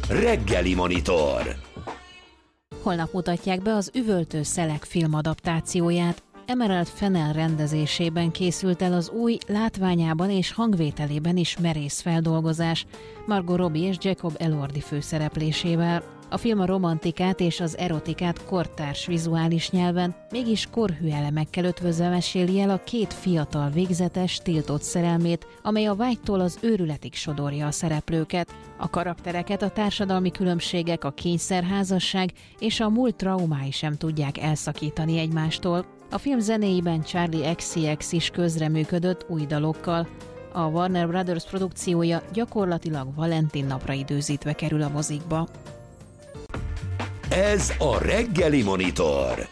Reggeli Monitor. Holnap mutatják be az Üvöltő szelek filmadaptációját. Emerald Fennell rendezésében készült el az új, látványában és hangvételében is merész feldolgozás, Margot Robbie és Jacob Elordi főszereplésével. A film a romantikát és az erotikát kortárs vizuális nyelven, mégis korhű elemekkel ötvözve meséli el a két fiatal végzetes, tiltott szerelmét, amely a vágytól az őrületig sodorja a szereplőket. A karaktereket a társadalmi különbségek, a kényszerházasság és a múlt traumái sem tudják elszakítani egymástól. A film zenéiben Charli XCX is közreműködött új dalokkal. A Warner Brothers produkciója gyakorlatilag Valentin napra időzítve kerül a mozikba. Ez a Reggeli Monitor.